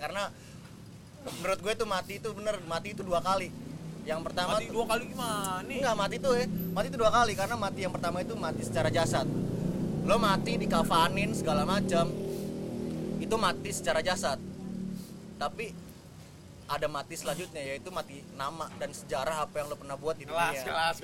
karena menurut gue tuh mati itu bener, mati itu 2 kali. Yang pertama mati 2 kali gimana? Enggak, mati itu 2 kali karena mati yang pertama itu mati secara jasad. Lo mati dikafanin segala macam. Itu mati secara jasad. Tapi ada mati selanjutnya yaitu mati nama dan sejarah apa yang lo pernah buat di dunia. Kelas.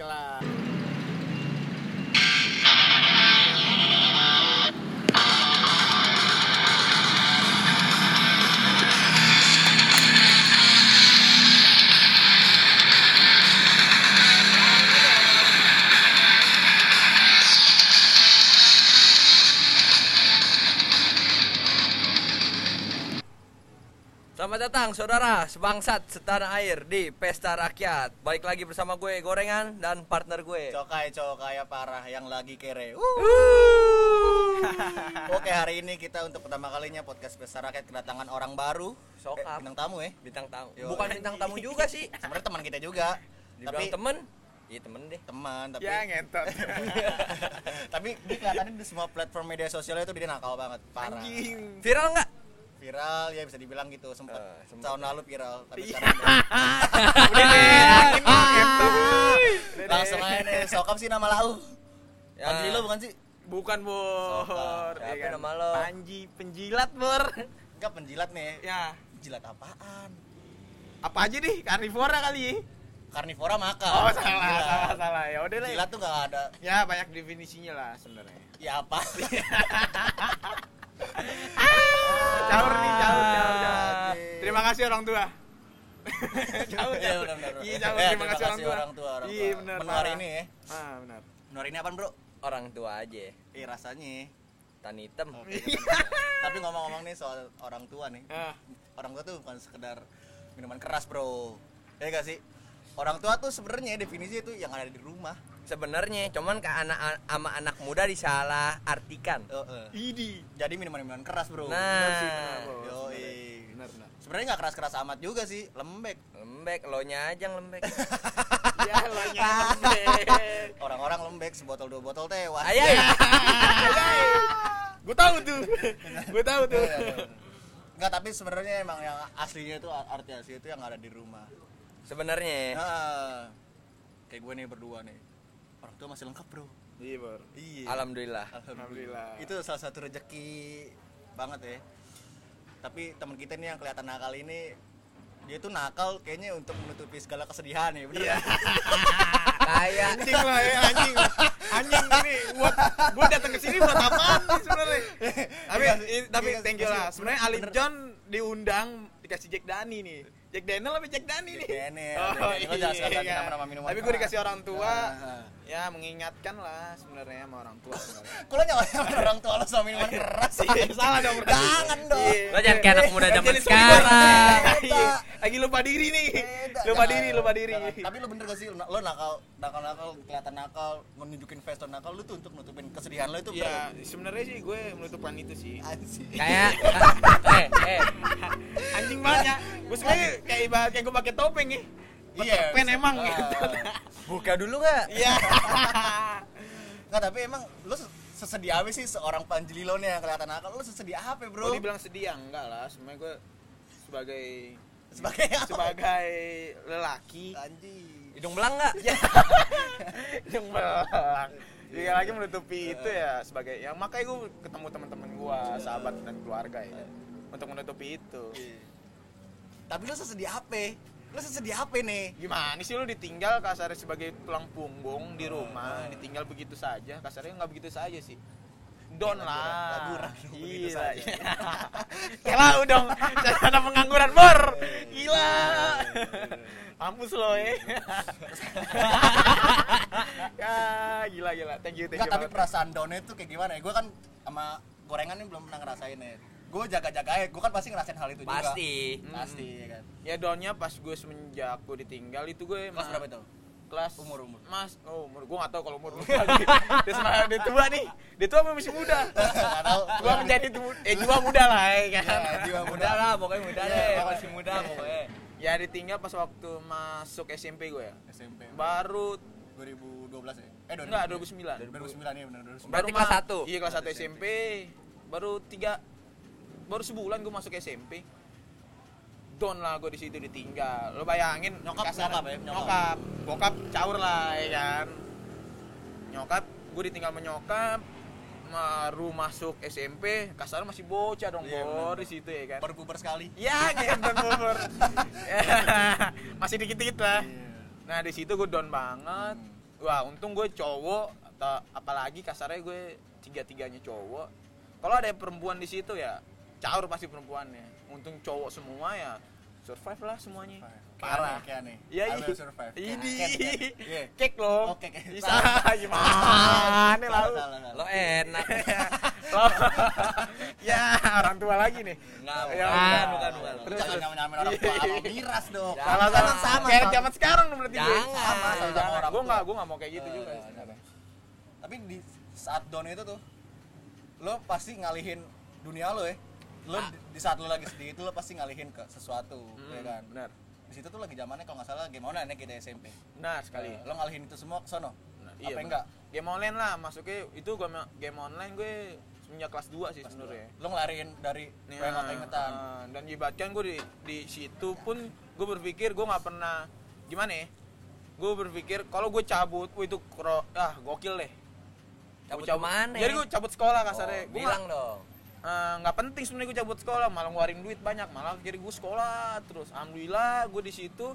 Selamat datang saudara sebangsat setanah air di Pesta Rakyat. Balik lagi bersama gue Gorengan dan partner gue Cokai parah yang lagi kere. Oke, hari ini kita untuk pertama kalinya podcast Pesta Rakyat kedatangan orang baru. Sokap. Bintang tamu ya. Bintang tamu. Yo. Bukan bintang tamu juga sih. Sebenarnya teman kita juga. Dibilang Tapi temen? Iya temen deh. teman, tapi Ya ngentot. tapi dia kelihatannya di semua platform media sosialnya itu dia nakal banget, parah. Anjing. Viral nggak? Viral ya bisa dibilang gitu, sempat sempet. tahun lalu viral, tapi Iya. sekarang Udah deh. langsung aja nih. Sokap sih nama lau. Ya. Panji lo bukan sih? Bukan, Bor. Sokap. Ya Siapa kan? nama lo? Panji penjilat, Bor. Enggak, penjilat nih. Ya. Jilat apaan? Apa aja nih? Karnivora kali. Karnivora makan. Oh, Jilat. salah. Ya udah lah. Jilat tuh enggak ada. Ya, banyak definisinya lah sebenarnya. Ya apa? Caur nih, caur. Anjing. Terima kasih orang tua. Caur. Iya benar. Iya, caur. Terima kasih orang tua. Iya, benar. Menu hari ini ya. Benar. Menu hari ini apaan, Bro? Orang tua aja. Rasanya. Tan hitam. Oke, tapi ngomong-ngomong nih soal orang tua nih. Orang tua tuh bukan sekedar minuman keras, Bro. Ya gak sih? Orang tua tuh sebenarnya definisi itu yang ada di rumah. Sebenarnya cuman ke anak sama anak muda disalah artikan. Idi. Jadi minuman keras, Bro. Nah, Yoi. Benar. Sebenarnya nggak keras-keras amat juga sih, lembek. lembek, lo nya aja yang lembek. Ya lo nyambek. Orang-orang lembek sebotol 2 botol tewas. Ayo. Gue tahu tuh. Enggak, tapi sebenarnya emang yang aslinya itu arti asli itu yang ada di rumah. Sebenarnya Nah, kayak gue nih berdua nih. Orang tua masih lengkap, Bro. Iya, Bor. Iya. alhamdulillah. Alhamdulillah. Itu salah satu rezeki banget ya. Tapi teman kita nih yang kelihatan nakal ini, dia tuh nakal kayaknya untuk menutupi segala kesedihan ya, bener? Iya. Kayak Anjing lah ya, anjing ini buat datang ke sini buat apaan nih sebenarnya? Tapi thank you lah. Sebenarnya Alif John diundang dikasih Jack Dani nih. Jack Daniel apa Jack Dani nih? Daniel. Oh, Lo jelaskan lagi iya. nama-nama minuman. Tapi gue keras. dikasih orang tua, Nah. ya mengingatkan lah sebenarnya sama orang tua sebenarnya. Kok lo nyalain orang tua lo sama minuman keras? Iya, salah dong. Jangan dong. Iya. lo jangan kayak anak muda zaman Jadi sekarang. Iya. Lagi lupa diri nih. Lupa diri. Tapi lo bener gak sih, lo nakal kelihatan nakal, nunjukin face lo nakal, lo tuh untuk nutupin kesedihan lo itu Ya, sebenarnya sih gue menutupkan itu sih. anjing. Kayak Anjing banyak. Gue sebenarnya kayak ibarat kayak gue pakai topeng nih. Iya, Pen bisa. emang Ah. gitu. buka dulu nggak? Iya. Nggak, tapi emang lo sesedih apa sih seorang Panji Lilo nih yang kelihatan nakal? Lo sesedih apa, Bro? Kalau dibilang sedih ya enggak lah. Sebenarnya gue sebagai Sebagai apa? sebagai lelaki Anjing. Hidung belang nggak? yang belang. Dia lagi menutupi itu ya sebagai yang makanya gue ketemu teman-teman gue, sahabat dan keluarga ya. Untuk menutupi itu. Tapi lo sesedih apa? Lo sesedih apa nih? Gimana sih lu ditinggal kasarnya sebagai tulang punggung di rumah, ditinggal begitu saja, kasarnya nggak begitu saja sih. Don lah. Laburan, begitu Gila. saja. Kelau dong. Ada pengangguran, Bor. Gila. Mampus lo ya. Ya, gila. Thank you. Enggak, tapi banget. perasaan downnya itu kayak gimana ya? Gue kan sama Gorengan ini belum pernah ngerasain ya. Gue jaga-jaga aja, gue kan pasti ngerasain hal itu juga. Pasti ya kan. Ya downnya pas gue semenjak gue ditinggal itu gue Kelas berapa itu? kelas Umur. Mas, umur gue nggak tahu kalau umur lagi. Dia tua nih. Dia tua apa masih muda? Enggak tahu. Tua menjadi jiwa muda lah ya kan. Ya, jiwa muda. Muda lah, pokoknya muda Iya, deh, pokoknya. masih muda pokoknya. Ya ditinggal pas waktu masuk SMP gue ya. SMP. Baru 2012 ya? enggak 2009. 2009 ya benar 2009. Berarti kelas 1. Iya kelas 1 SMP. Baru sebulan gue masuk SMP. down lah gue di situ, ditinggal. Lo bayangin Nyokap kasar- ya? nyokap bokap caur lah ya kan. Nyokap gue ditinggal sama nyokap, baru masuk SMP, kasar masih bocah dong, Iya, Bor, bener. di situ ya kan. Baru puber sekali. Ya, gendong bubur. Masih dikit-dikit lah. Iya. Nah, di situ gue down banget. Wah, untung gue cowok atau apalagi kasarnya gue tiga-tiganya cowok. Kalau ada perempuan di situ ya caur pasti perempuannya. Untung cowok semua ya survive lah semuanya. Parah. Kayak aneh. Ya, I iya. will survive. Ini Iya. kek loh. Oh, kek. Bisa gimana lalu? Salah. Lo enak. Loh. Ya, orang tua lagi nih. Enggak, Ya, bukan. Terus, Jangan nyamain orang tua sama miras dong. Jangan. Salah sama. kayak zaman sekarang dong berarti gue. Jangan. Sama Sama orang gue tua. nggak mau kayak gitu juga. Tapi di saat down itu tuh lo pasti ngalihin dunia lo ya. Lo di saat lo lagi sedih itu lo pasti ngalihin ke sesuatu, ya kan? Benar. Di situ tuh lagi zamannya kalau nggak salah game online ya kita SMP. Benar sekali. Lo ngalihin itu semua ke sono. Nah, Apa benar. enggak? Game online lah, masuknya itu game online gue semenjak kelas 2 sih sebenarnya. Lo ngelariin dari Ya, pengen-pengetan. dan ibaratkan gue di situ pun gue berpikir gue nggak pernah gimana ya? Gue berpikir kalau gue cabut, itu gokil deh. Cabut Gua kemana? Jadi gue cabut sekolah kasarnya. Gue Bilang dong. nggak penting sebenarnya gue cabut sekolah, malah ngeluarin duit banyak, malah akhirnya gue sekolah terus. Alhamdulillah gue di situ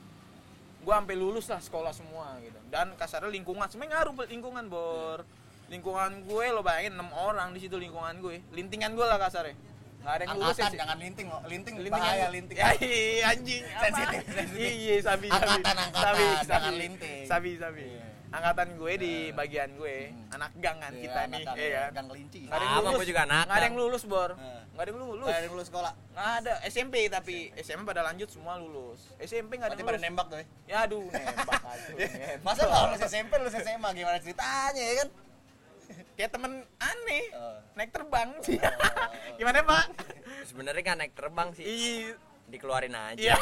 gue sampai lulus lah sekolah semua gitu. Dan kasarnya lingkungan sebenarnya ngaruh buat lingkungan, Bor. Lingkungan gue lo bayangin 6 orang di situ lingkungan gue. Lintingan gue lah kasarnya. Nggak ada yang lulus Angkatan ya. jangan linting, lo. Linting Lintingan bahaya gue. linting. Ya, iya, anjing. Sensitif. Iya, sabi. Angkatan, Sabi, jangan sabi. linting. Sabi. Iya. Angkatan gue di bagian gue, anak gangan Iya, kita nih, angkatan, ya kan. gang kelinci. Nggak ada yang Sama, lulus. gue juga anak. Nggak ada yang lulus, Bor. Nah. Nggak ada yang lulus. Ada yang lulus sekolah. Nggak ada. SMP tapi SMP pada lanjut semua lulus. SMP nggak ada Berarti yang pada lulus. nembak tuh ya. Ya aduh, nembak aduh. Masa nggak lulus SMP, lulus SMA gimana ceritanya ya kan? Kayak temen aneh. Oh. Naik terbang. Gimana, Pak? Sebenarnya kan naik terbang sih. Iya. Dikeluarin aja. Iya.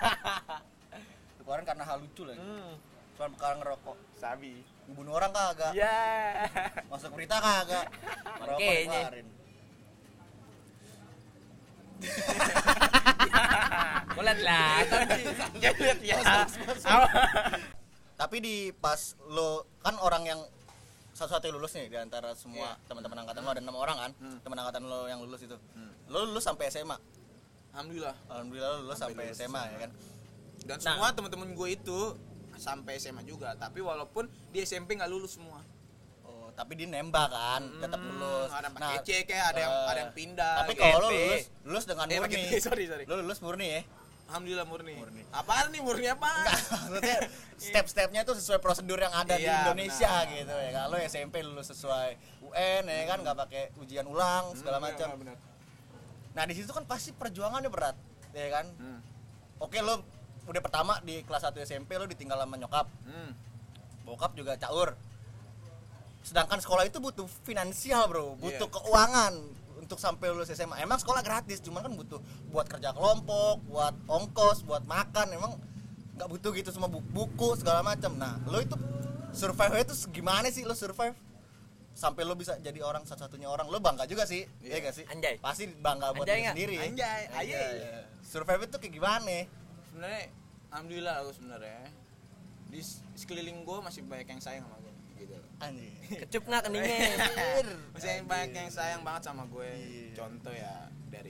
Kemarin karena hal lucu lagi. Hmm, Soal perkara ngerokok. sabi. Ngebunuh orang kagak. Ya. Masuk berita kagak. Ngerokok Makanya. dikeluarin. Gue liat Ya lihat ya. Tapi di pas lo kan orang yang satu-satunya lulus nih di antara semua Iya. teman-teman angkatan lo ada 6 orang kan? Teman angkatan lo yang lulus itu. Lo lulus sampai SMA. Alhamdulillah. Alhamdulillah lo lulus sampai lulus SMA ya kan. Dan Nah. semua teman-teman gue itu sampai SMA juga, tapi walaupun di SMP nggak lulus semua. Oh, tapi dia nembak kan, tetap lulus. Ada yang pakai C kayak ada yang pindah. Tapi gitu. kalau lo GP. lulus dengan pakai murni. T, sorry. Lo lulus murni ya. Alhamdulillah murni. Murni. Apaan nih murni apa? Enggak, maksudnya step-stepnya tuh sesuai prosedur yang ada di Iya, Indonesia benar. gitu ya. Kalau SMP lulus sesuai UN ya kan, nggak pakai ujian ulang segala macam. Benar. Nah di situ kan pasti perjuangannya berat, ya kan? Hmm. Oke lo udah pertama di kelas 1 SMP lo ditinggal sama nyokap, bokap juga caur. Sedangkan sekolah itu butuh finansial bro, butuh Iya. keuangan untuk sampai lulus SMA. Emang sekolah gratis, cuman kan butuh buat kerja kelompok, buat ongkos, buat makan. Emang nggak butuh gitu semua buku segala macam. Nah lo itu survive itu gimana sih lo survive? Sampai lo bisa jadi orang satu-satunya orang, lo bangga juga sih, Iya. ya gak sih? Anjay. Pasti bangga buat Anjay diri nggak? sendiri. Anjay, Iya. Survive itu kayak gimana? Sebenarnya alhamdulillah aku sebenarnya di sekeliling gue masih banyak yang sayang sama gue gitu. Anjir. Kecup nggak keningnya? Masih banyak yang sayang banget sama gue. Iya. Contoh ya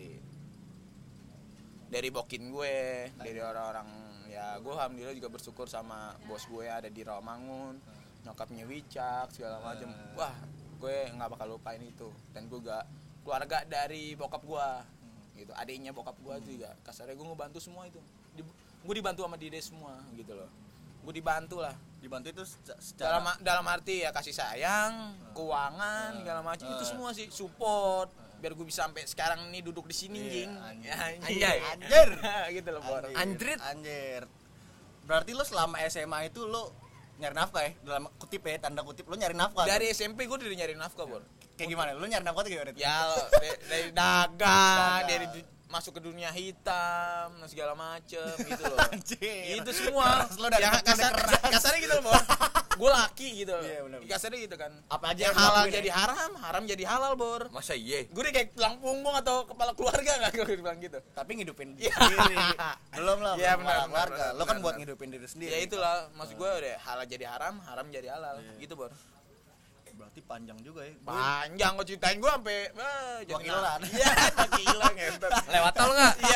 dari bokin gue, dari orang-orang ya gue alhamdulillah juga bersyukur sama bos gue ada di Rawamangun, nyokapnya Wicak segala macam. Wah, gue nggak bakal lupain itu. Dan gue gak keluarga dari bokap gue gitu, adiknya bokap gue juga kasarnya gue ngebantu semua itu. Gue dibantu sama dia semua gitu loh. Gue dibantu lah. Dibantu itu secara Dalam arti ya kasih sayang, keuangan, segala macam itu semua sih support biar gue bisa sampai sekarang nih duduk di sini jing. Ya, Anjay. Anjir. gitu loh, Bor. Anjrit. Anjir. Berarti lo selama SMA itu lo nyari nafkah ya? Dalam kutip ya, tanda kutip lo nyari nafkah. Dari SMP gue udah nyari nafkah, Bor. Kayak gimana? Lo nyari nafkah tuh gimana? Ya dari dagang, dari masuk ke dunia hitam segala macem gitu loh. Anjir. Itu semua Keras lo dari ya kecil udah keras. kasarnya gitu loh, Bor. Gue laki gitu. Iya, bener. Kasarnya gitu kan. Apa aja yang yang halal ngelakuin jadi haram, haram jadi halal, Bor. Masa iya? Gue udah kayak tulang punggung atau kepala keluarga enggak gue bilang gitu. Tapi ngidupin Iya. diri. Belum lah, Iya, belum benar, kepala keluarga. benar, Lo kan benar, buat benar. ngidupin diri sendiri. Ya itulah, maksud gue udah halal jadi haram, haram jadi halal. Gitu, Bor. Berarti panjang juga ya. Panjang kok ceritain gue sampai Wakilan. Iya, wakilan ngentot. Lewat tol nggak? Iya.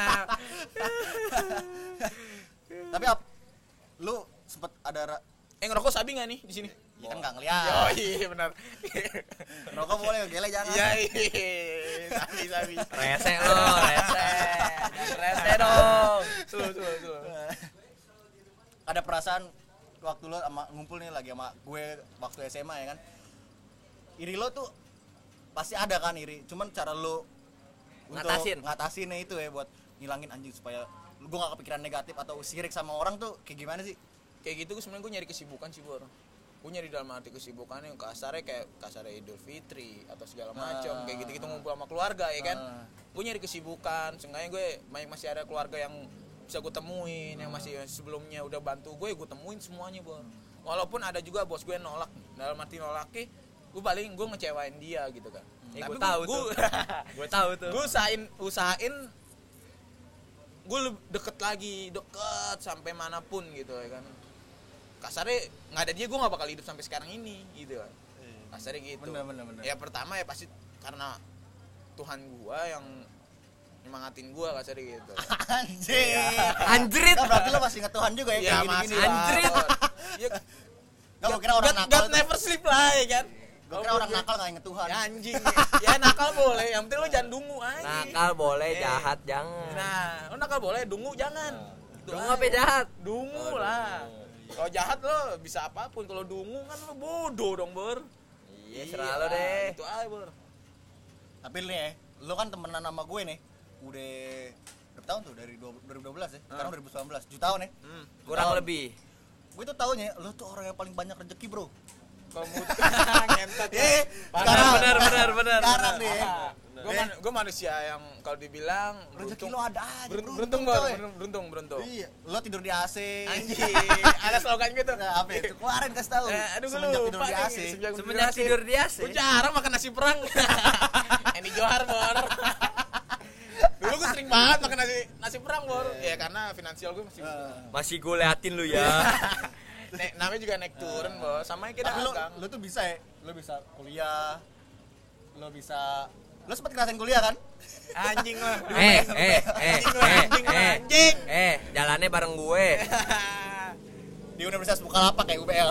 Tapi lu sempet ada Ngerokok sabi enggak nih di sini? ya kan nggak ngeliat. Oh iya benar. Rokok boleh, gele jangan. Iya, sabi. Rese lo, rese. Jangan rese dong. Tuh. Ada perasaan waktu lo sama ngumpul nih lagi sama gue waktu SMA ya kan. Iri lo tuh pasti ada kan iri. Cuman cara lo ngatasinnya itu ya buat ngilangin anjing supaya gue gak kepikiran negatif atau sirik sama orang tuh kayak gimana sih? Kayak gitu sebenarnya gue nyari kesibukan sih, Bor. Gue nyari dalam arti kesibukan yang kasarnya Idul Fitri atau segala macam kayak gitu-gitu ngumpul sama keluarga ya kan. Gue nyari kesibukan, seenggaknya gue masih ada keluarga yang bisa gue temuin, yang masih sebelumnya udah bantu gue temuin semuanya, Bor. Walaupun ada juga bos gue nolak, dalam arti nolaknya gue paling gue ngecewain dia gitu kan. Ya, gue tahu tuh. Gue tahu tuh. Gue usahain gue deket sampai manapun gitu ya kan. Kasarnya nggak ada dia gue nggak bakal hidup sampai sekarang ini gitu kan. Kasarnya gitu. Bener. Ya pertama ya pasti karena Tuhan gue yang nyemangatin gue kasarnya gitu. Anjrit. Kan berarti lo masih inget Tuhan juga ya Ya kayak masih gini-gini. Anjrit. Gak kira orang nakal. God never sleep lah ya kan. Gue kira orang nakal gak inget Tuhan. Ya anjing. Ya nakal boleh, yang penting lo jangan dungu aja. Nakal boleh, jahat jangan. Nah, lo nakal boleh, dungu jangan. Gitu Dungu aja. apa jahat? Dungu lah. Kalau jahat lo bisa apapun, kalau dungu kan lo bodoh dong, Bor. Iya, serah lo deh. Itu aja, Bor. Tapi nih ya, lo kan temenan sama gue nih. Udah berapa tahun tuh? Dari 2012 ya. Sekarang 2019, 7 tahun ya. Kurang lebih. Gue tuh taunya lo tuh orang yang paling banyak rezeki, Bro. Kalau ngentot ya. Benar. Sekarang nih. Gue manusia yang kalau dibilang Rezeki lo ada aja. beruntung, Bor. Beruntung. Iya, lo tidur di AC. Anjing. Ada slogan gitu. Nah, apa itu? Kemarin kasih tahu. Aduh, gue Semenjak lupa tidur di nih. AC. Semenjak tidur di AC. Gue jarang makan nasi perang. Ini Johar, Bor. Dulu gue sering banget makan nasi perang, Bor. Ya karena finansial gue Masih gue liatin lu ya. namanya juga naik turun, Bos. Sama kita Tapi lo tuh bisa ya, lo bisa kuliah, lo sempet ngerasain kuliah kan? anjing lah. Anjing. Jalannya bareng gue. Di Universitas Bukalapak kayak UBL.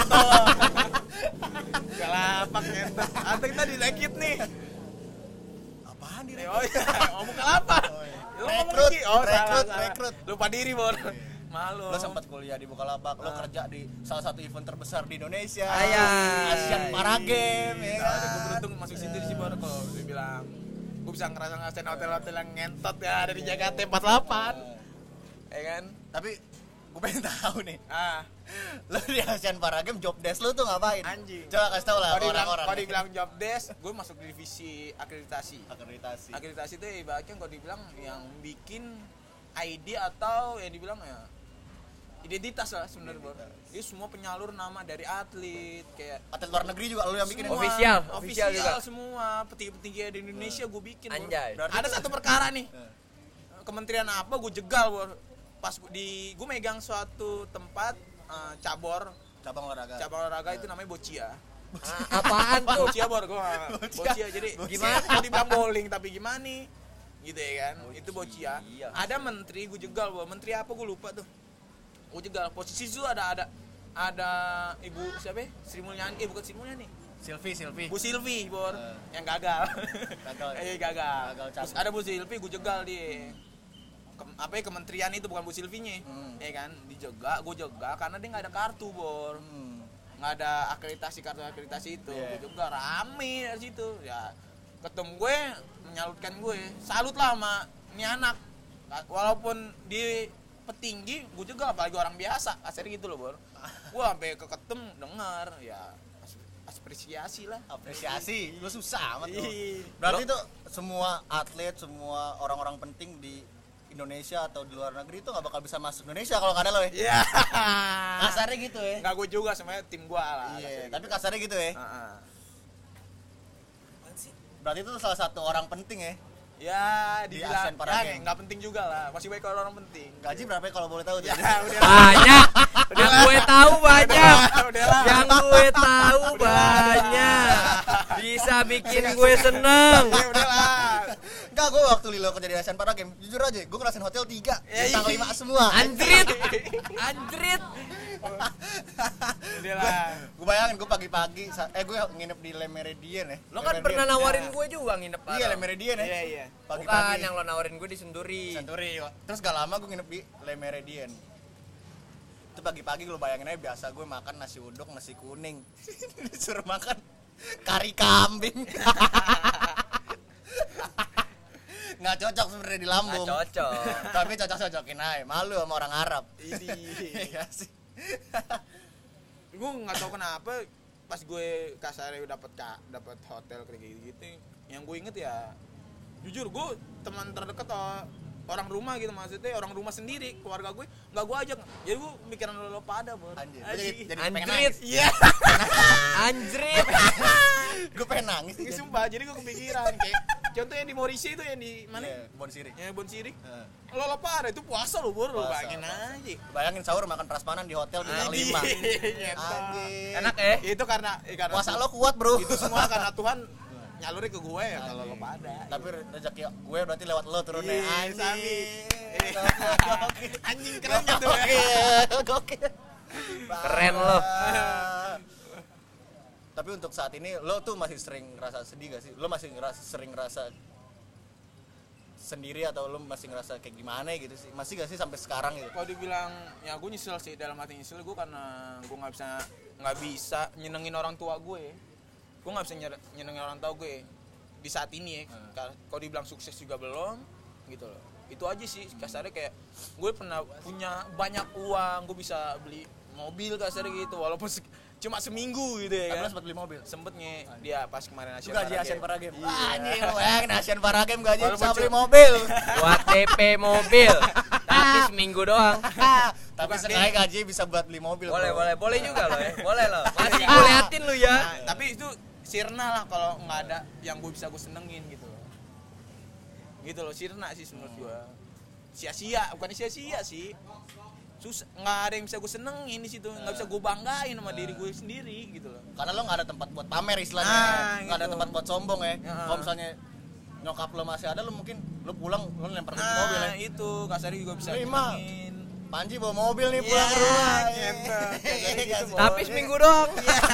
Gak lapak ya. Atau kita dilekit nih. Apaan dia? Oh iya, bukan lapak. Rekrut. Lupa diri, Bor. Malu. Lo sempat kuliah di Bukalapak, lo kerja di salah satu event terbesar di Indonesia. Asian Para Games ya kan? Gue beruntung masuk situ sih, Bor. Kalau dibilang gue bisa ngerasain hotel-hotel yang ngentot ya ada di Jakarta 48. Ya kan? Tapi gue pengen tahu nih. Lo di Asian Para Games job desk lo tuh ngapain? Anjing. Coba kasih tau lah orang-orang. Kalau dibilang job desk, gue masuk divisi akreditasi. Akreditasi itu ibaratnya kalau dibilang yang bikin ID atau yang dibilang ya identitas lah sebenarnya, Bor. Ini semua penyalur nama dari atlet kayak atlet luar negeri juga lo yang bikin. Official juga. Semua petinggi-petinggi di Indonesia gue bikin, Bor. Anjay. Ada satu perkara nih. Kementerian apa gue jegal, Bor. Pas gue megang suatu tempat cabang olahraga itu namanya Boccia. Apaan tuh? Boccia, Bor. Boccia. Jadi gimana? Mau dibilang bowling tapi gimana nih? Gitu ya kan. Itu Boccia. Ada menteri gue jegal, Bor. Menteri apa gue lupa tuh. Gue jegal. Posisi itu ada Ibu siapa? Sri Mulyani. Bukan Sri Mulyani. Sylvie. Bu Sylvie, Bor. Yang gagal. Gagal. Terus ada Bu Sylvie gue jegal dia. Kementerian itu bukan Bu Sylvie-nya. Ya kan? Gue jegal karena dia enggak ada kartu, Bor. Nggak ada kartu akreditasi itu. Gue juga rame dari situ ya, ketemu gue menyalutkan gue, salut lah sama ini anak, walaupun di petinggi gue juga apalagi orang biasa kasar gitu loh, Bor. Gue sampai keketem dengar ya apresiasi lah. Apresiasi, lu susah amat lu. Ih. Berarti itu semua atlet, semua orang-orang penting di Indonesia atau di luar negeri itu nggak bakal bisa masuk Indonesia kalau nggak ada lo ya. Iya. Kasarnya gitu ya. Enggak gue juga sebenarnya tim gua lah. Iya, tapi kasarnya gitu ya. Heeh. Berarti itu salah satu orang penting ya. Ya, Di dibilang Asian Para ya Games. nggak penting juga lah. Masih baik kalau orang penting. Gaji berapa ya kalau boleh tahu? Ya, Jadi? udah. Banyak. Yang gue tahu banyak. Udah lah. Yang gue tahu banyak. Bisa bikin gue seneng. Ya udahlah. Enggak, gue waktu Lilo kerja di Asian Para Games, jujur aja, gue ngerasain hotel 3, bintang 5 semua. Anjrit. Anjrit. Udahlah. Gue bayangin gue pagi-pagi, gue nginep di Le Meridien ya. Lo kan Le pernah Meridien. nawarin gue juga nginep Iya, Le bareng. Meridien ya. Iya, iya. Bukan, Pagi-pagi. yang lo nawarin gue di Senturi. Senturi. Terus gak lama gue nginep di Le Meridien. Itu pagi-pagi lo bayangin aja, biasa gue makan nasi uduk, nasi kuning. Disuruh makan kari kambing. Nggak cocok sebenarnya di lambung. Nggak cocok. Tapi cocok-cocokin aja. Malu sama orang Arab. Ini. Iya sih. Gue nggak tahu kenapa pas gue kasarnya dapat hotel kayak gitu, yang gue inget ya jujur gue teman terdekat orang rumah gitu, maksudnya orang rumah sendiri, keluarga gue nggak gue ajak, jadi gue mikiran lo pada bro. Anjir. Anjir. Jadi pengen Anjrit. nangis. Iya. Anjrit. Gue pengen nangis Ini sih. sumpah, jadi gue kepikiran kayak contohnya di Morisi itu yang di mana? Iya, Bon Siri. Ya Bon Siri. Heeh. Lo pada itu puasa lo bro, Puasa, bayangin puasa. aja. Bayangin sahur makan prasmanan di hotel bintang 5. Anjir. Anjir. Enak ya? Itu karena Puasa lo kuat, Bro. itu semua karena Tuhan nyalurin ke gue ya kalau lo pada. Tapi rezeki gue berarti lewat lo turunnya. Iya, Sami. Gokil. Anjing keren gitu ya. Gokil. Keren lo. Tapi untuk saat ini lo tuh masih sering ngerasa sedih gak sih? Lo masih sering ngerasa sendiri atau lo masih ngerasa kayak gimana gitu sih? Masih gak sih sampai sekarang gitu? Kalau dibilang ya gue nyesel sih, dalam hati nyesel gue karena gue nggak bisa nyenengin orang tua gue. Gue nggak bisa nyenengin orang tua gue di saat ini ya. Kalau dibilang sukses juga belum gitu loh. Itu aja sih kasarnya, kayak gue pernah punya banyak uang, gue bisa beli mobil kasarnya gitu, walaupun cuma seminggu gitu ya Tapi lo kan. sempat beli mobil? Sempetnya dia pas kemarin Itu gaji Asian Para Games. Iya. Anjing, lo bayangin Asian Para Games gaji Walaupun bisa beli cuma- mobil. Buat DP mobil. Tapi seminggu doang. Tapi Bukan, sekali gaji bisa buat beli mobil. Boleh, bro. boleh juga lo ya. Boleh lo. Masih gue liatin lu ya. Nah, tapi itu sirna lah kalau nggak ada yang gue bisa gue senengin gitu loh. Gitu loh, sirna sih menurut gue. Sia-sia, bukan sia-sia sih. Susah, nggak ada yang bisa gue senengin di situ, nggak bisa gue banggain sama diri gue sendiri gitu loh. Karena lo nggak ada tempat buat pamer istilahnya, Nah, nggak ada gitu. tempat buat sombong ya. Ya. Kalau misalnya nyokap lo masih ada, lo mungkin lo pulang lo lempar ke Nah, mobil ya. itu kasarnya juga bisa Ini mah nyenengin. Panji bawa mobil nih Iya, pulang ke rumah. gitu. Iya, Gitu, Bos. Tapi seminggu doang.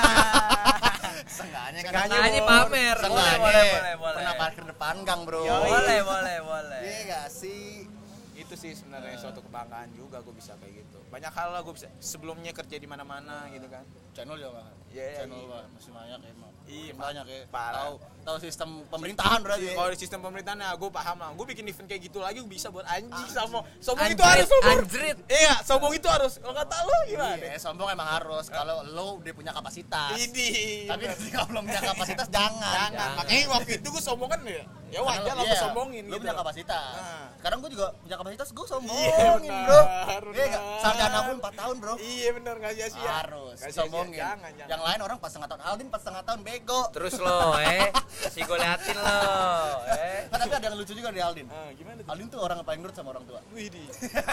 Seenggaknya kan. Seenggaknya pamer. Seenggaknya Boleh. pernah parkir depan gang bro. Yoi. Boleh. Iya gak sih? Itu sih sebenarnya suatu kebanggaan juga gue bisa kayak gitu. Banyak hal lah gue bisa sebelumnya kerja di mana-mana gitu kan. Channel juga kan? Iya, Channel iya. Pak, masih banyak ya emang. Iya, Banyak ya. parah. Tahu sistem pemerintahan berarti. ya. Kalau di sistem pemerintahan ya gue paham lah. Gue bikin event kayak gitu lagi gue bisa buat anjing sombong. Sombong itu Anjrit, harus sombong. anjrit. Iya, sombong itu harus. Kalau kata lo gimana? Iya, sombong emang harus kalau lo udah punya kapasitas. Ini. Tapi kalau belum punya kapasitas jangan. Jangan. Makanya waktu itu gue sombong kan ya wajar lah gue sombongin Lo gitu. punya kapasitas. Nah. Sekarang gue juga punya kapasitas, gue sombongin Iya, benar, bro. benar. Iya nggak? Sarjana gue 4 tahun bro. Iya bener, nggak sia-sia. Harus Nggak sia-sia. sombongin. Jangan. Yang lain orang 4,5 tahun. Aldin 4,5 tahun bego. Terus lo, masih gue liatin lo, Nah, tapi ada yang lucu juga di Aldin. Gimana tuh? Aldin tuh orang yang paling nurut sama orang tua. Widih.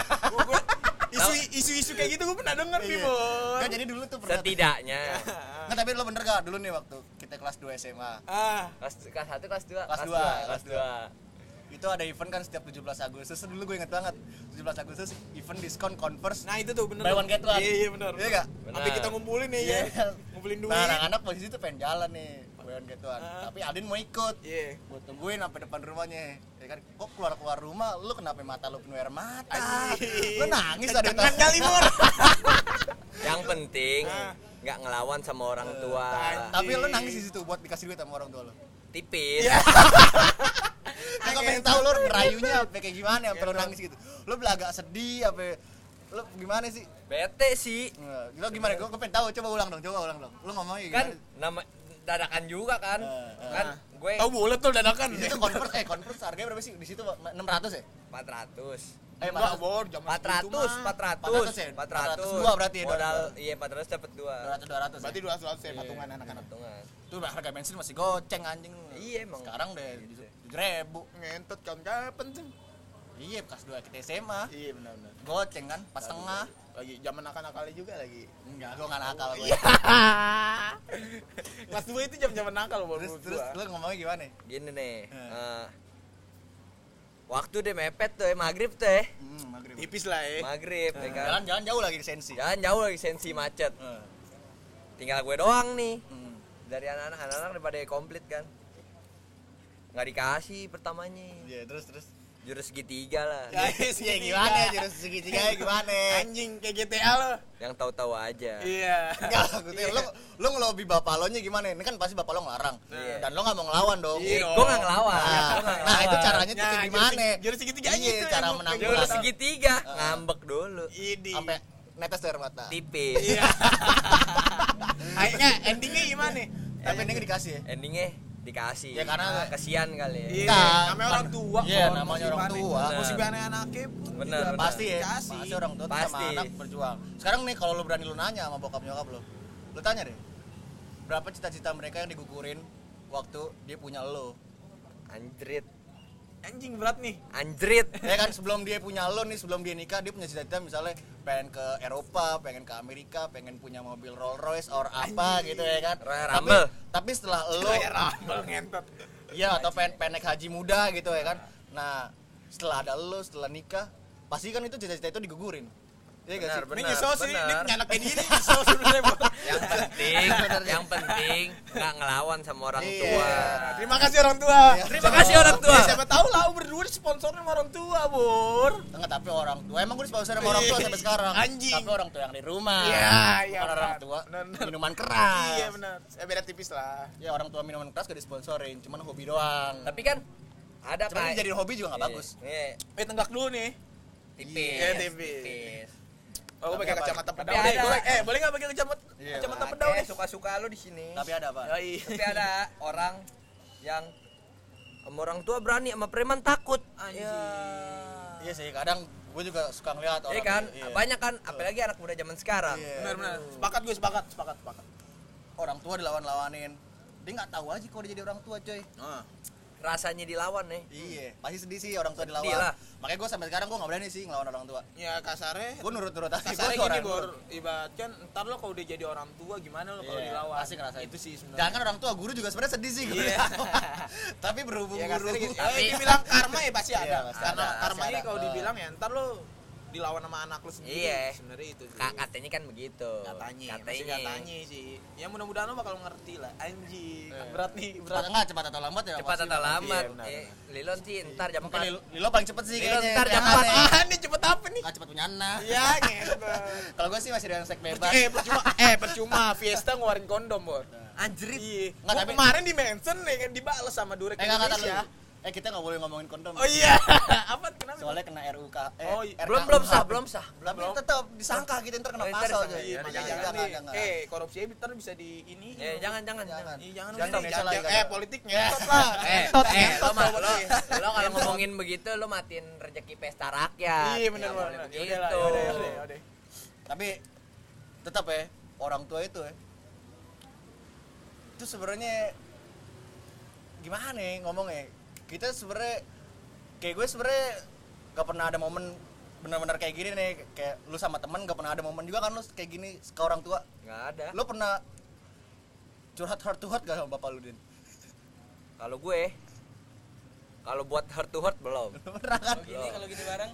Isu-isu kayak gitu gue pernah denger nih, Iya. Bon. Kan jadi dulu tuh pernah. setidaknya. Nggak, tapi lo bener gak dulu nih waktu kita kelas 2 SMA. Kelas 1, kelas 2, Kelas 2, kelas 2. Itu ada event kan setiap 17 Agustus. Dulu gue inget banget. 17 Agustus event diskon Converse. Nah itu tuh bener. Buy one get one. Iya bener. Iya gak? Sampai kita ngumpulin nih ya. Iya. Ngumpulin duit. Nah, anak-anak posisi tuh pengen jalan nih. Buy one get one. Tapi Aldin mau ikut. Iya. Gue tungguin sampai depan rumahnya. Ya kan, kok keluar rumah, lu kenapa mata lu penuh air mata? Anjing. Lu nangis tadi Kenceng kali, Mur. Yang penting Ah. nggak ngelawan sama orang tua. Tapi lu nangis di situ buat dikasih duit sama orang tua lu. Tipis. Nah, gue pengen tahu lu ngerayunya apa kayak gimana sampai lu nangis gitu. Lu agak sedih apa lu gimana sih? Bete sih. Lu gimana? Gue pengen tahu, coba ulang dong. Lu ngomongnya Kan gimana? nama dadakan juga kan. Kan gue Tahu bulat tuh dadakan. Di situ Converse harganya berapa sih? Di situ 600 ya? 400. Enggak, Bor, zaman 400, 400 ya? 400. 402 berarti ya, Modal iya 400 dapat 2. 200 Berarti 200 ya Iya. patungan anak-anak. Patungan. Itu harga bensin masih goceng anjing. Iya, emang. Sekarang deh 7.000. Ngentot kapan sih? Iya, bekas 2 kita SMA. Iya benar-benar. Goceng kan, pas tengah. Lagi zaman nakal-nakalnya juga lagi. Enggak, gua enggak nakal gue. Kelas 2 itu jam-jaman nakal Bor. Terus lu ngomongnya gimana? Gini nih. Hmm. Waktu deh mepet tuh, maghrib tuh ya. Maghrib. Tipis lah ya. Maghrib, ya kan. Jalan jauh lagi di Sensi. Jalan jauh lagi sensi macet. Heeh. Tinggal gue doang nih. Dari anak-anak daripada komplit kan. Nggak dikasih pertamanya. Iya, terus. Jurus segitiga lah. Guys, Ya gimana jurus segitiga gimana? Anjing kayak GTA lo. Yang tahu-tahu aja. Iya. Enggak, gue tuh lu ngelobi bapak lo nya gimana? Ini kan pasti bapak lo ngelarang. Iya. Dan lo enggak mau ngelawan dong. Iya. Gue nggak ngelawan. Gua nggak Nah, ngelawan. itu caranya tuh kayak gimana? Jurus segitiga Iya, itu cara yang menang. Jurus segitiga ngambek dulu. Idi. Sampai netes air mata. Tipis. Iya. Akhirnya endingnya gimana? Tapi ini dikasih ya. Endingnya dikasih. Ya, karena- kesian kali ya. Iya, Enggak. namanya orang tua. Iya, Kon. namanya Musibah orang nih. tua. Musibah anak-anaknya pun Benar, juga benar. Pasti ya. dikasih. Pasti orang tua tuh sama Pasti. anak berjuang. Sekarang nih kalau lu berani lu nanya sama bokap nyokap lu tanya deh. Berapa cita-cita mereka yang digugurin waktu dia punya lo? Anjrit. Anjing berat nih. Anjrit. Ya kan sebelum dia punya lo nih, sebelum dia nikah dia punya cita-cita misalnya pengen ke Eropa, pengen ke Amerika, pengen punya mobil Rolls Royce or apa gitu ya kan. Royal Tapi- Rumble. Tapi setelah lo Kayak rambel ngentot. iya atau pengen naik haji muda gitu ya kan. Nah, setelah ada lo, setelah nikah, pasti kan itu cita-cita itu digugurin. Iya gak sih? Benar, Ini nyesel sih, benar. ini nyanakin diri nyesel sebenarnya. Bor. Yang penting nggak ngelawan sama orang Iya. tua. Terima kasih orang tua. Terima kasih orang tua. Ya, siapa tahu lah berdua sponsornya sama orang tua, Bor. Enggak, tapi orang tua emang gue disponsor sama orang tua sampai sekarang. Anjing. Tapi orang tua yang di rumah. Iya, iya, Bukan orang benar. tua Benar. minuman keras. Iya benar. Ya beda tipis lah. Ya orang tua minuman keras gak disponsorin, cuman hobi doang. Tapi kan ada Cuman kayak jadi hobi juga gak bagus. Iya, Tenggak dulu nih. tipis. Iya, tipis. Oh, gue pakai Tapi apa? kacamata Tapi pedang deh. ada. Boleh enggak pakai kacamata Iya, kacamata Pakai, pedang nih? suka-suka lu di sini. Tapi ada apa? Yoi. Tapi ada orang yang sama orang tua berani, sama preman takut. Iya sih, kadang gue juga suka ngeliat orang. Iya kan? Iya. Banyak kan, apalagi anak muda zaman sekarang. Iya. Benar. Sepakat gue, sepakat. Orang tua dilawan-lawanin. Dia nggak tahu aja kalau dia jadi orang tua, coy. Nah. Rasanya dilawan nih. Iya, pasti sedih sih orang tua Sedih dilawan. lah. Makanya gue sampai sekarang gue nggak berani sih ngelawan orang tua. Ya kasarnya Gue nurut-nurut aja. kasarnya Gua gini orang Bor, tua. ibaratkan ntar lo kalau udah jadi orang tua gimana lo kalau Iya, dilawan. pasti ngerasain. Itu sih sebenarnya. Jangan kan orang tua, guru juga sebenarnya sedih sih. Iya. Tapi berhubung Ya guru. kasarnya gitu. Tapi- Dibilang karma ya pasti Iya, ada. pasti Karena ada, karma pasti ini ada. kalau dibilang ya ntar lo dilawan sama anak lo sendiri. Iya. Sebenarnya itu sih. Katanya kan begitu. Katanya sih. Ya mudah-mudahan lo bakal ngerti lah. Anjing. Iya. Berat nih, Cepat berat. enggak, cepat atau lambat ya. Cepat pasti atau bakal- lambat. Iya, benar, Lilon sih ntar jam Mungkin 4. Lilo paling cepet sih Lilo kayaknya. ntar jam Jangan 4. deh. Apaan nih cepet apa nih? Nggak cepet punya anak. Ya ngentot. Kalau gue sih masih dengan seks bebas. Percuma Fiesta ngeluarin kondom, Bor. Anjrit. Iya. Nggak, Gua tapi- kemarin di mention nih kan dibales sama Durek Nggak kata lu. Indonesia. Kita nggak boleh ngomongin kondom. Oh iya. Apa kenapa? Soalnya kena RUK. Oh, iya. Belum sah, belum sah. Tapi tetap disangka kita ntar kena Oh, ntar pasal disangka, aja. iya, Makanya Jangan nih. jangan. Korupsi ntar bisa di ini. Jangan. Jangan. Jangan Jangan udah nih, Indonesia lah, jangan- jangan. politik ngentot lah. Lo kalau ngomongin begitu lo matiin rezeki pesta rakyat. Iya benar Nggak boleh banget. begitu. Yaudah lah, yaudah. Tapi tetap ya orang tua itu ya. Itu sebenarnya gimana ya ngomongnya? Kita sebenarnya kayak gue sebenarnya gak pernah ada momen benar-benar kayak gini nih, kayak lu sama temen gak pernah ada momen juga kan lu kayak gini ke orang tua. Nggak ada. Lu pernah curhat heart to heart gak sama bapak lu, Din? Kalau gue, kalau buat heart to heart belum. Pernah kan? Kalau gini bareng.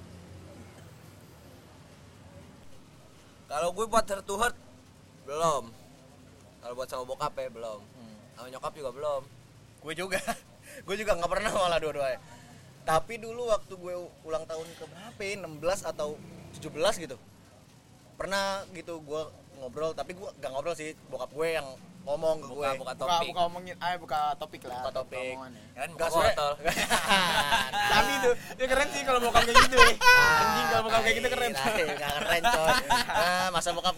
Kalau gue buat heart to heart belum. Kalau buat sama bokap ya belum. Sama nyokap juga belum. Gue juga. Gue juga nggak pernah malah dua-duanya. Tapi dulu waktu gue ulang tahun ke berapa ya? 16 atau 17 gitu. Pernah gitu gue ngobrol, tapi gue gak ngobrol sih, bokap gue yang ngomong ke gue. Buka topik. Buka ngomongin, buka topik lah. Buka topik. Omongan ya. Kan Nggak, buka botol. Tapi tuh, ya keren sih kalau bokap kayak gitu ya. Anjing kalau bokap kayak gitu keren. Gak keren coy. Nah, masa bokap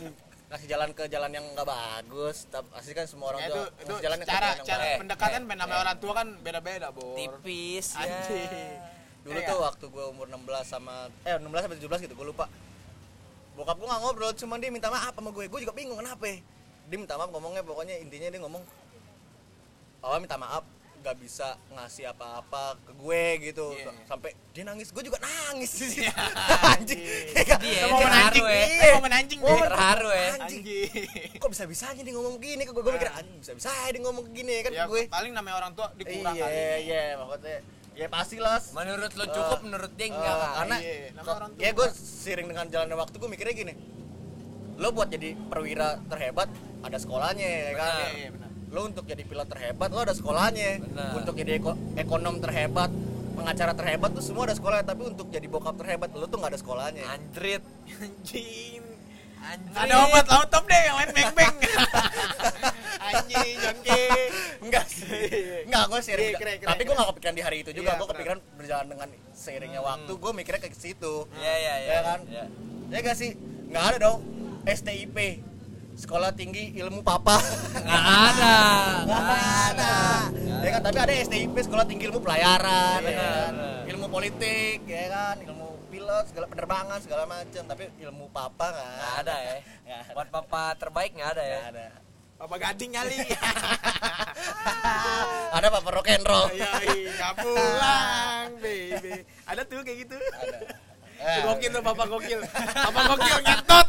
ngasih jalan ke jalan yang nggak bagus. Tapi pasti kan semua orang itu tua ngasih jalan ke cara jalan yang bagus. pendekatan namanya orang tua kan beda-beda, Bor. Tipis ya. Anjing. Dulu tuh waktu gue umur 16 sampai 17 gitu, gue lupa. Bokap gue nggak ngobrol, cuman dia minta maaf sama gue juga bingung kenapa. Dia minta maaf ngomongnya, pokoknya intinya dia ngomong, awal minta maaf gak bisa ngasih apa-apa ke gue gitu. Sampai dia nangis, gue juga nangis sih. Anjing. Dia Mau terharu menancing, mau menancing. terharu ya. Anjing. Kok bisa-bisanya dia ngomong gini? Gue mikir anjing bisa-bisanya dia ngomong gini kan Ya, gue. paling namanya orang tua dikurang kali. Iya, maksudnya ya pastilah. Menurut lo cukup, menurut dia enggak kan? Karena nama orang tua. ya gue seiring dengan jalannya waktu gue mikirnya gini, lo buat jadi perwira terhebat ada sekolahnya ya kan. Iya, benar. Lo untuk jadi pilot terhebat lo ada sekolahnya. Benar. Untuk jadi ekonom terhebat, pengacara terhebat tuh semua ada sekolahnya. Tapi untuk jadi bokap terhebat lo tuh nggak ada sekolahnya. Anjrit. Anjing. Anjrit. Ada obat laut top deh yang lain beng-beng. Anjing, Jonki. Enggak sih. Enggak, gue seiring. Keren. Tapi gue gak kepikiran di hari itu juga. Iya, Gue kepikiran berjalan dengan seiringnya waktu. Gue mikirnya ke situ. Iya. Ya kan? Iya. Ya gak sih? Nggak ada dong STIP, Sekolah Tinggi Ilmu Papa. Nggak ada. Ya kan, tapi ada STIP, Sekolah Tinggi Ilmu Pelayaran, Benar. ya kan? Ilmu politik, ya kan, ilmu pilot, segala penerbangan, segala macam. Tapi ilmu papa Nggak ada ya. Nggak ada. Buat papa terbaik nggak ada ya. Nggak ada. Papa Gading kali. Ada papa rock and roll. Iya, nggak pulang, baby. Ada tuh kayak gitu. Ada. Gokil tuh Papa gokil. Papa gokil ngentot.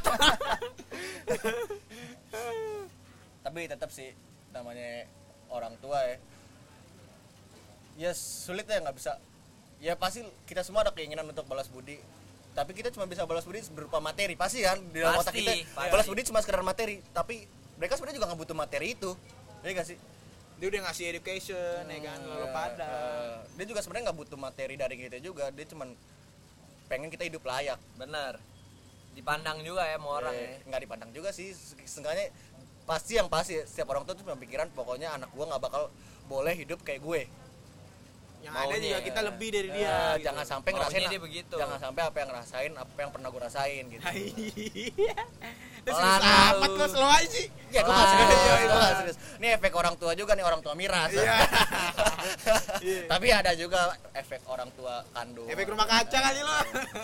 Tapi tetap sih namanya orang tua ya. Ya sulit ya, nggak bisa. Ya pasti kita semua ada keinginan untuk balas budi. Tapi kita cuma bisa balas budi berupa materi, pasti kan di dalam otak kita. Pasti. Balas budi cuma sekedar materi, tapi mereka sebenarnya juga nggak butuh materi itu. Ya nggak sih? Dia udah ngasih education ya kan lo pada. Dia juga sebenarnya nggak butuh materi dari kita juga. Dia cuma pengen kita hidup layak. Benar. Dipandang juga ya sama orang ya. Nggak dipandang juga sih. Seenggaknya pasti setiap orang tua tuh punya pikiran pokoknya anak gua nggak bakal boleh hidup kayak gue. Yang ada Maunya, juga kita lebih dari dia. Gitu. Jangan sampai Maunya ngerasain dia begitu. Jangan sampai apa yang ngerasain apa yang pernah gue rasain gitu. Terus Pelan amat lu. lo slow aja sih. Ya gue nggak serius. Ini efek orang tua juga nih, orang tua miras. Iya. Tapi ada juga efek orang tua kandung. Efek rumah kaca kali lo.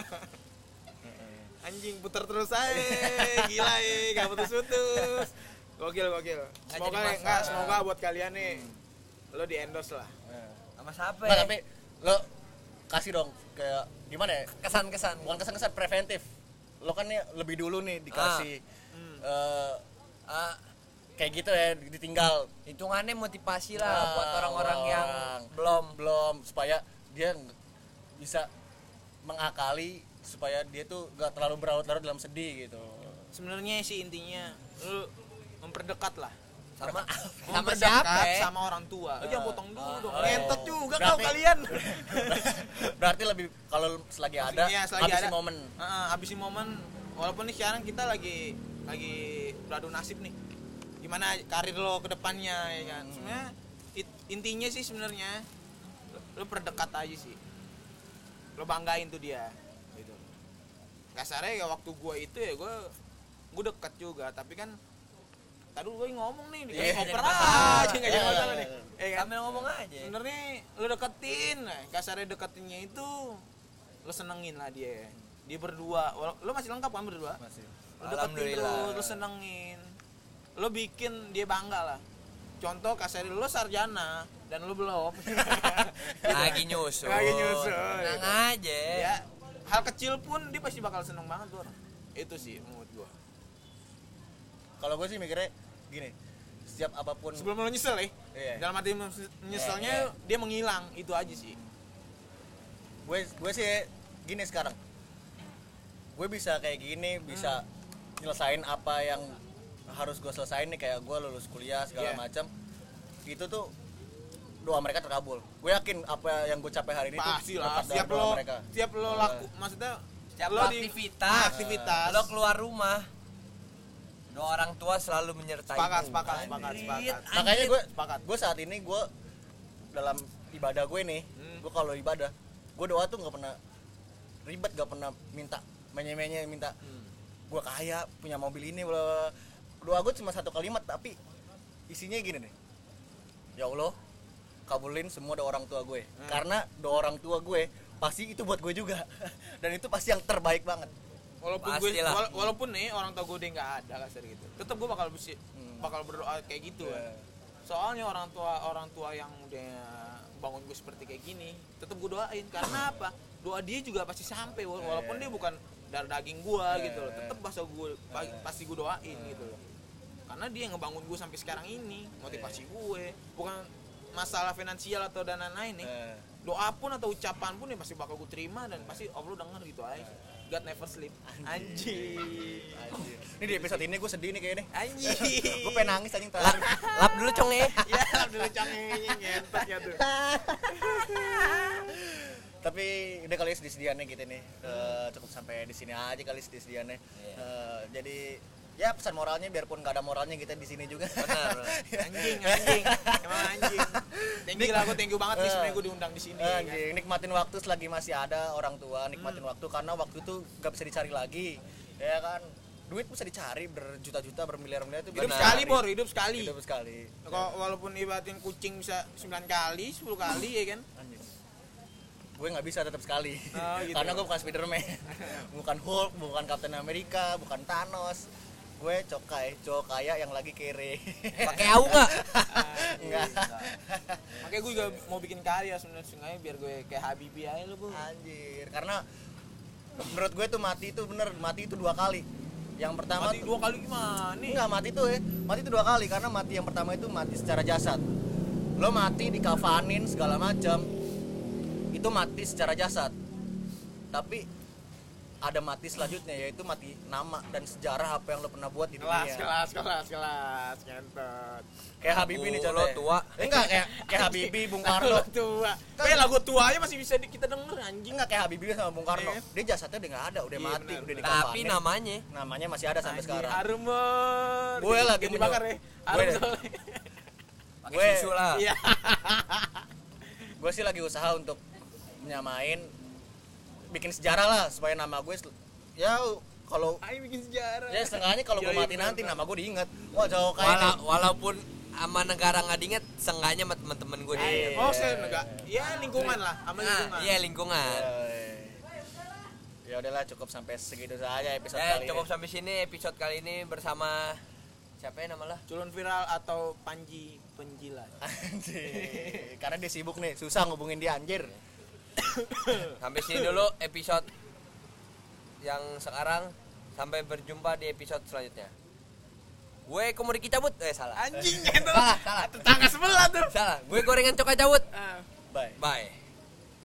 Anjing putar terus aja. Gila gak putus-putus. Gokil. Semoga jadi enggak, masalah. semoga buat kalian nih. Lo di endorse lah. Sama siapa Nah, ya? tapi lo kasih dong kayak gimana ya? Kesan-kesan. Bukan kesan-kesan preventif. Lo kan nih lebih dulu nih dikasih kayak gitu ya, ditinggal. Hitungannya motivasi lah buat orang-orang yang belum supaya dia bisa mengakali supaya dia tuh gak terlalu berlarut-larut dalam sedih gitu. Sebenarnya sih intinya lo memperdekat lah. sama Memperdekat siapa ya? sama orang tua. Lo jangan potong dulu dong. Oh. Ngentot juga kau Berarti- kalian. Berarti lebih kalau selagi ada Iya, selagi habisin ada. momen. Habisin momen. Walaupun nih sekarang kita lagi beradu nasib nih. Gimana karir lo ke depannya ya kan. Sebenarnya intinya sih sebenarnya lo perdekat aja sih. Lo banggain tuh dia gitu. Kasarnya ya waktu gua itu ya gua dekat juga, tapi kan tadi gue ngomong nih, Iya, ngoper jadi aja nggak jadi Iya, masalah iya, nih. iya. Ya kan? Sambil ngomong aja. Sebenarnya lo deketin, kasarnya deketinnya itu lo senengin lah dia berdua. Lo masih lengkap kan berdua? Masih. Lo deketin Alhamdulillah. terus, lo senengin, lo bikin dia bangga lah. Contoh kasarnya lo sarjana dan lo belum. Lagi nyusul. Tenang aja. Ya, hal kecil pun dia pasti bakal seneng banget tuh orang. Itu sih menurut gua. Kalau gue sih mikirnya gini, setiap apapun Sebelum lo nyesel ya. Iya. Dalam arti nyeselnya dia menghilang, itu aja sih. gue sih gini sekarang, gue bisa kayak gini, bisa nyelesain apa yang harus gue selesain nih, kayak gue lulus kuliah segala Iya. macam. Itu tuh doa mereka terkabul. Gue yakin apa yang gue capai hari ini Pasti tuh lah, berkat dari doa mereka. setiap lo laku, maksudnya Setiap lo di aktivitas. lo keluar rumah, doa orang tua selalu menyertai. Sepakat. Makanya Sepakat. gue saat ini gue dalam ibadah gue nih, gue kalau ibadah gue doa tuh nggak pernah ribet, nggak pernah minta menye-menye minta. gue kaya, punya mobil ini, bla. Doa gue cuma satu kalimat tapi isinya gini nih. Ya Allah, kabulin semua doa orang tua gue. Karena doa orang tua gue pasti itu buat gue juga. Dan itu pasti yang terbaik banget. Walaupun nih orang tua gue udah nggak ada kasar gitu, tetap gue bakal berdoa kayak gitu kan. Soalnya orang tua yang udah bangun gue seperti kayak gini, tetap gue doain. Karena apa? Doa dia juga pasti sampai walaupun dia bukan darah daging gue gitu loh, tetap pasti gue doain gitu loh. Karena dia yang ngebangun gue sampai sekarang ini, motivasi gue bukan masalah finansial atau dan lain-lain nih. Doa pun atau ucapan pun ya pasti bakal gue terima dan pasti Allah denger gitu aja. God never sleep. Anjir. Ini di episode ini gue sedih nih kayaknya. Anjir. Gue pengen nangis anjing Lap dulu conge. Ya, lap dulu conge ngentot ya tuh. Tapi udah kali sedih-sedihannya gitu nih. Cukup sampai di sini aja kali sedih-sedihannya. Jadi ya pesan moralnya biarpun nggak ada moralnya kita di sini juga. Benar. Anjing. Emang anjing. Thank you banget nih sebenarnya gue diundang di sini. Anjing, nikmatin waktu selagi masih ada orang tua, nikmatin waktu karena waktu itu nggak bisa dicari lagi. Ya kan? Duit bisa dicari berjuta-juta, bermiliar-miliar itu Hidup sekali, Bor, hidup sekali. Kalau walaupun ibatin kucing bisa 9 kali, 10 kali ya kan. Anjing. Gue nggak bisa tetap sekali. Gitu. Karena gue bukan Spiderman, bukan Hulk, bukan Captain America, bukan Thanos. Gue cowok kaya yang lagi kere. Pakai au enggak? Enggak. Makanya gue juga mau bikin karya sebenarnya biar gue kayak Habibie aja lo, Bu. Anjir, karena menurut gue tuh mati itu 2 kali. Yang pertama Mati 2 kali gimana nih? Enggak, mati itu 2 kali karena mati yang pertama itu mati secara jasad. Lo mati dikafanin segala macam. Itu mati secara jasad. Tapi ada mati selanjutnya yaitu mati nama dan sejarah apa yang lo pernah buat di dunia. Kelas ngentot. Kayak Habibie nih Lo contohnya. tua. Enggak kayak Habibie, Bung Karno. Tua. Kayak lagu tua aja masih bisa kita denger anjing. Enggak kayak Habibie sama Bung Karno. Iya. Dia jasadnya udah enggak ada, udah Iya, mati, benar, udah benar. dikafanin. Tapi namanya masih ada sampai sekarang. Harum, Bor. Gue lagi Jangan dibakar ya. Harum gue- soalnya. Pakai Gue- susu lah. Iya. Gue sih lagi usaha untuk nyamain bikin sejarah lah supaya nama gue ya kalau Ayo bikin sejarah. ya setengahnya kalau gue Iya, mati benar, nanti benar. nama gue diingat. Wah jauh kayak Walaupun sama negara nggak diinget, seenggaknya sama temen-temen gue diinget. Oh, saya enggak. Ya lingkungan lah, sama lingkungan. Iya, lingkungan. Ya udahlah cukup sampai segitu saja episode kali Cukup ini. sampai sini episode kali ini bersama siapa ya nama lah? Culun viral atau Panji penjilat. Anjir. Karena dia sibuk nih, susah ngubungin dia anjir. Sampai sini dulu episode yang sekarang. Sampai berjumpa di episode selanjutnya. Gue Komodiki cabut. Salah. Anjing itu. Salah. Tetangga sebelah tuh. Salah. Gue Gorengan Coka cabut. Bye. Bye.